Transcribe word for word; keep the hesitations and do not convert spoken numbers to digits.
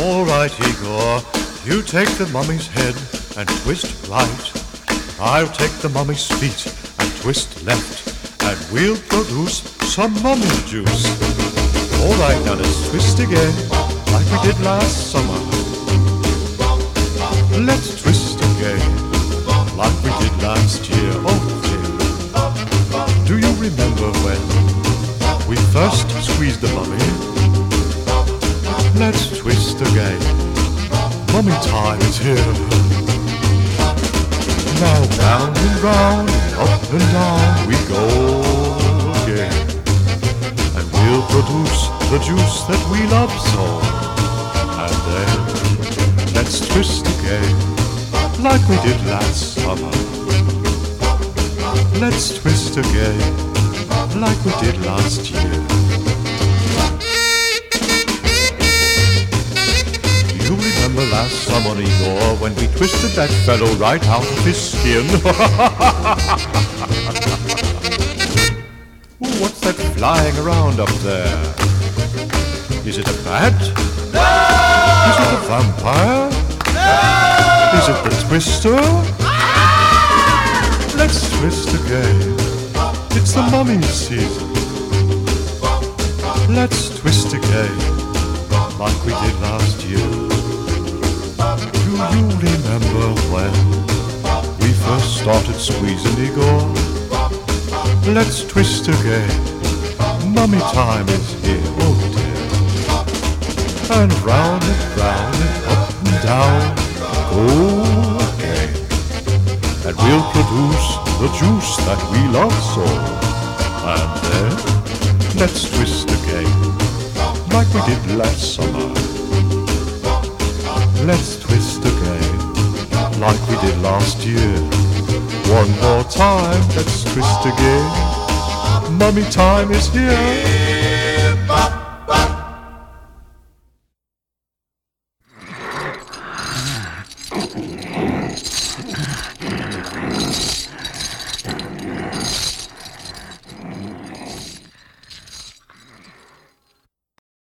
All right, Igor, you take the mummy's head and twist right. I'll take the mummy's feet and twist left, and we'll produce some mummy juice. All right, now let's twist again, like we did last summer. Let's twist again, like we did last year. Oh dear, do you remember when we first squeezed the mummy? Let's twist again, mummy time is here. Now round and round, up and down we go again, and we'll produce the juice that we love so. And then let's twist again, like we did last summer. Let's twist again, like we did last year. You remember last summer, Igor, when we twisted that fellow right out of his skin? Ooh, what's that flying around up there? Is it a bat? No! Is it a vampire? No! Is it the twister? Ah! Let's twist again. It's the mummy season. Let's twist again, like we did last year. Do you remember when we first started squeezing, Igor? Let's twist again, mummy time is here, oh dear. And round and round and up and down, go again. And we'll produce the juice that we love so. And then, let's twist again, like we did last summer. Let's twist again, like we did last year. One more time, let's twist again. Mummy time is here.